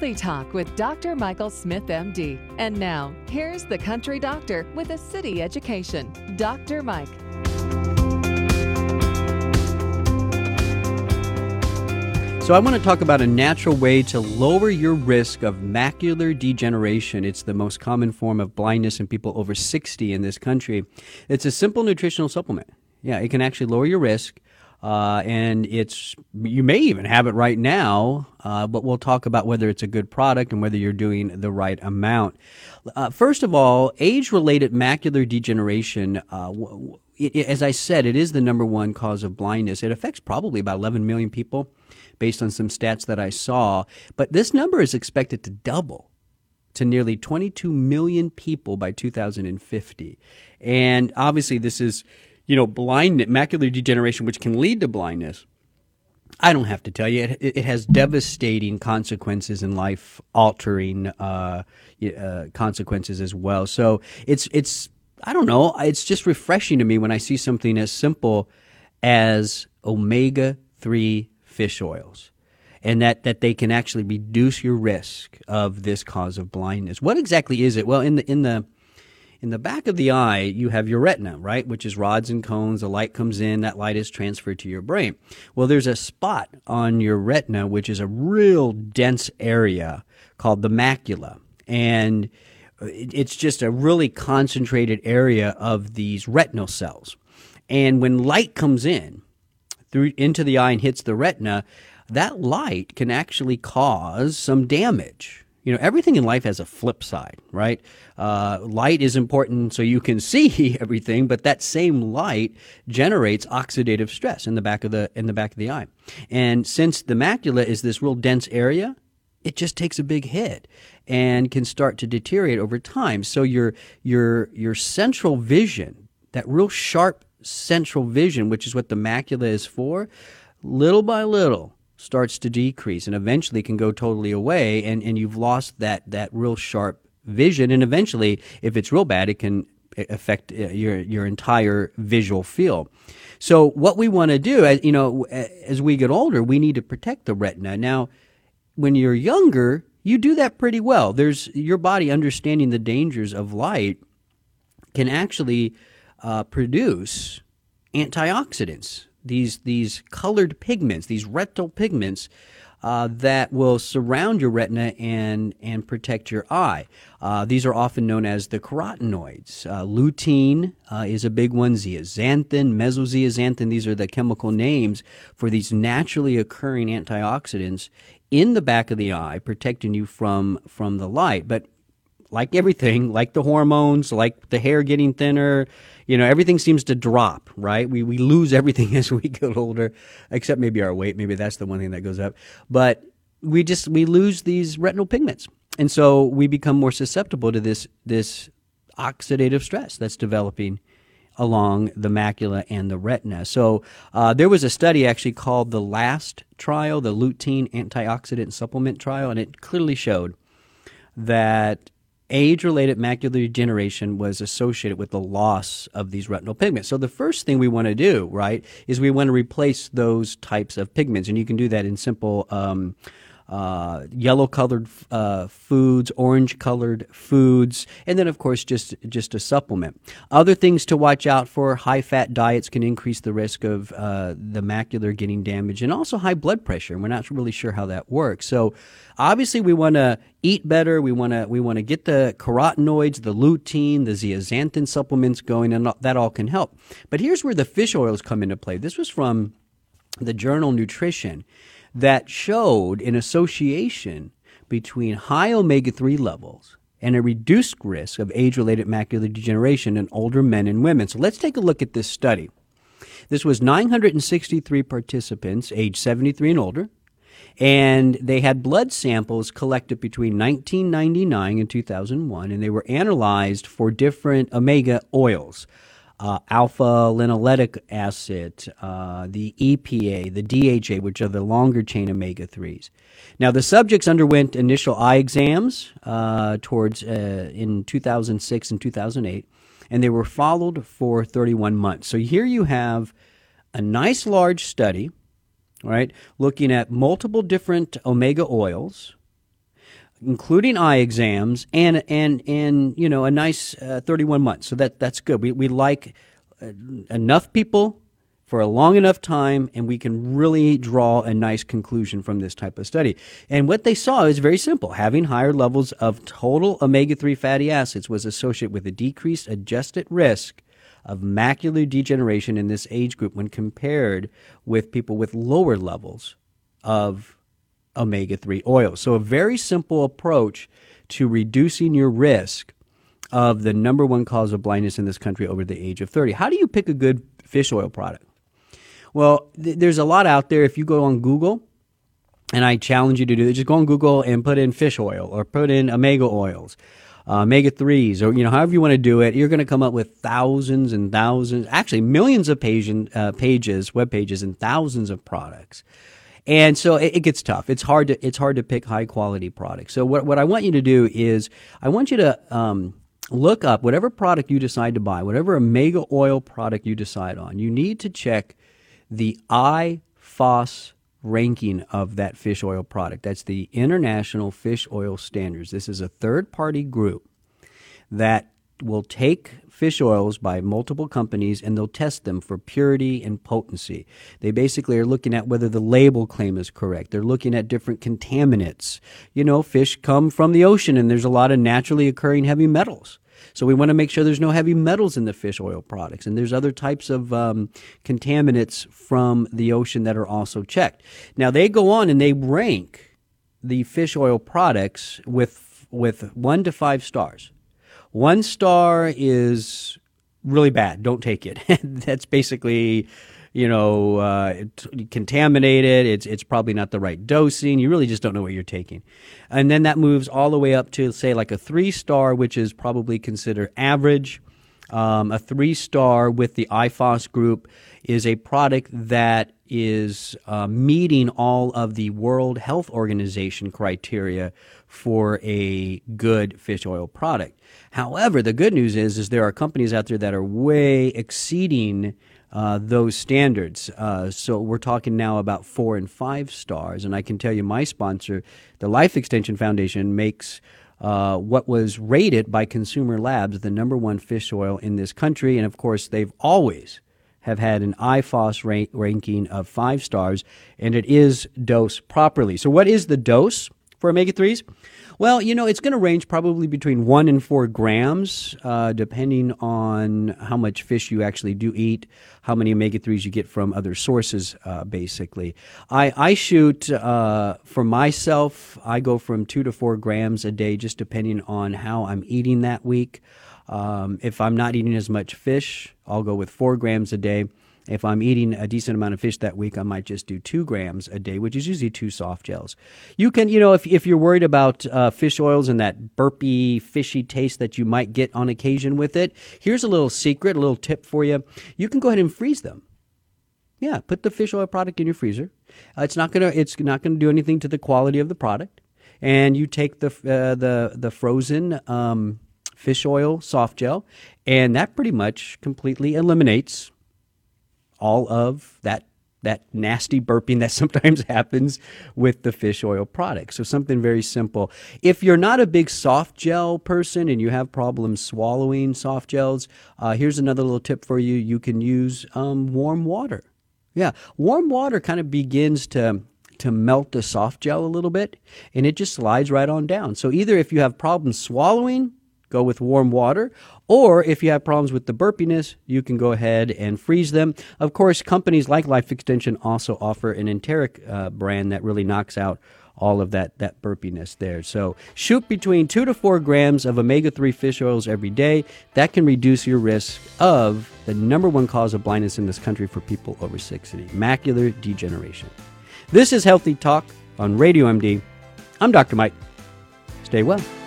Healthy Talk with Dr. Michael Smith, MD. And now, here's the country doctor with a city education, Dr. Mike. So I want to talk about a natural way to lower your risk of macular degeneration. It's the most common form of blindness in people over 60 in this country. It's a simple nutritional supplement. Yeah, it can actually lower your risk. And you may even have it right now, but we'll talk about whether it's a good product and whether you're doing the right amount. First of all, age-related macular degeneration, as I said, it is the number one cause of blindness. It affects probably about 11 million people based on some stats that I saw. But this number is expected to double to nearly 22 million people by 2050. And obviously this is blindness, macular degeneration, which can lead to blindness. I don't have to tell you, it has devastating consequences and life-altering consequences as well. So it's I don't know, it's just refreshing to me when I see something as simple as omega-3 fish oils, and that they can actually reduce your risk of this cause of blindness. What exactly is it? Well, in the back of the eye, you have your retina, right, which is rods and cones. The light comes in. That light is transferred to your brain. Well, there's a spot on your retina, which is a real dense area called the macula. And it's just a really concentrated area of these retinal cells. And when light comes in into the eye and hits the retina, that light can actually cause some damage. Everything in life has a flip side, right? Light is important so you can see everything, but that same light generates oxidative stress in the back of the eye. And since the macula is this real dense area, it just takes a big hit and can start to deteriorate over time. So your central vision, that real sharp central vision, which is what the macula is for, little by little starts to decrease and eventually can go totally away, and you've lost that real sharp vision, and eventually, if it's real bad, it can affect your entire visual field. So what we want to do, as we get older, we need to protect the retina. Now, when you're younger, you do that pretty well. Your body understanding the dangers of light can actually produce antioxidants, these colored pigments, these retinal pigments that will surround your retina and protect your eye. These are often known as the carotenoids. Lutein is a big one, zeaxanthin, mesozeaxanthin. These are the chemical names for these naturally occurring antioxidants in the back of the eye, protecting you from the light. But like everything, like the hormones, like the hair getting thinner, everything seems to drop, right? We lose everything as we get older, except maybe our weight. Maybe that's the one thing that goes up. But we lose these retinal pigments. And so we become more susceptible to this oxidative stress that's developing along the macula and the retina. So there was a study actually called the LAST trial, the lutein antioxidant supplement trial, and it clearly showed that age-related macular degeneration was associated with the loss of these retinal pigments. So the first thing we want to do, right, is we want to replace those types of pigments. And you can do that in simple yellow-colored foods, orange-colored foods, and then, of course, just a supplement. Other things to watch out for: high-fat diets can increase the risk of the macular getting damaged, and also high blood pressure. And we're not really sure how that works. So, obviously, we want to eat better. We want to get the carotenoids, the lutein, the zeaxanthin supplements going, and that all can help. But here's where the fish oils come into play. This was from the journal Nutrition, that showed an association between high omega-3 levels and a reduced risk of age-related macular degeneration in older men and women. So let's take a look at this study. This was 963 participants aged 73 and older, and they had blood samples collected between 1999 and 2001, and they were analyzed for different omega oils. Alpha-linoleic acid, the EPA, the DHA, which are the longer-chain omega-3s. Now, the subjects underwent initial eye exams in 2006 and 2008, and they were followed for 31 months. So here you have a nice large study, right, looking at multiple different omega oils, including eye exams, and a nice 31 months. So that's good. We like enough people for a long enough time, and we can really draw a nice conclusion from this type of study. And what they saw is very simple. Having higher levels of total omega-3 fatty acids was associated with a decreased adjusted risk of macular degeneration in this age group when compared with people with lower levels of omega-3 oils. So a very simple approach to reducing your risk of the number one cause of blindness in this country over the age of 30. How do you pick a good fish oil product? Well, there's a lot out there. If you go on Google, and I challenge you to do it, just go on Google and put in fish oil or put in omega oils, omega-3s, or however you want to do it. You're going to come up with thousands and thousands, actually millions of web pages, and thousands of products. And so it gets tough. It's hard to pick high quality products. So what I want you to do is I want you to look up whatever product you decide to buy, whatever omega oil product you decide on. You need to check the IFOS ranking of that fish oil product. That's the International Fish Oil Standards. This is a third-party group that will take fish oils by multiple companies and they'll test them for purity and potency. They basically are looking at whether the label claim is correct. They're looking at different contaminants. Fish come from the ocean and there's a lot of naturally occurring heavy metals. So we want to make sure there's no heavy metals in the fish oil products. And there's other types of contaminants from the ocean that are also checked. Now, they go on and they rank the fish oil products with 1 to 5 stars. 1 star is really bad. Don't take it. That's basically, contaminated. It's probably not the right dosing. You really just don't know what you're taking. And then that moves all the way up to, say, like a 3-star, which is probably considered average. A 3-star with the IFOS group is a product that is meeting all of the World Health Organization criteria for a good fish oil product. However, the good news is there are companies out there that are way exceeding those standards. So we're talking now about 4 and 5 stars. And I can tell you my sponsor, the Life Extension Foundation, makes what was rated by Consumer Labs the number 1 fish oil in this country. And of course, they've always have had an IFOS ranking of 5 stars, and it is dosed properly. So what is the dose for omega-3s? Well, it's going to range probably between 1 and 4 grams, depending on how much fish you actually do eat, how many omega-3s you get from other sources, basically. I shoot, for myself, I go from 2 to 4 grams a day, just depending on how I'm eating that week. If I'm not eating as much fish, I'll go with 4 grams a day. If I'm eating a decent amount of fish that week, I might just do 2 grams a day, which is usually 2 soft gels. You can, if you're worried about fish oils and that burpy, fishy taste that you might get on occasion with it, here's a little secret, a little tip for you. You can go ahead and freeze them. Yeah, put the fish oil product in your freezer. It's not gonna do anything to the quality of the product. And you take the frozen fish oil soft gel, and that pretty much completely eliminates all of that nasty burping that sometimes happens with the fish oil product. So something very simple. If you're not a big soft gel person and you have problems swallowing soft gels, here's another little tip for you. You can use warm water. Yeah, warm water kind of begins to melt the soft gel a little bit, and it just slides right on down. So either if you have problems swallowing, go with warm water, or if you have problems with the burpiness, you can go ahead and freeze them. Of course, companies like Life Extension also offer an enteric brand that really knocks out all of that burpiness there. So shoot between 2 to 4 grams of omega-3 fish oils every day. That can reduce your risk of the number 1 cause of blindness in this country for people over 60, macular degeneration. This is Healthy Talk on Radio MD. I'm Dr. Mike. Stay well.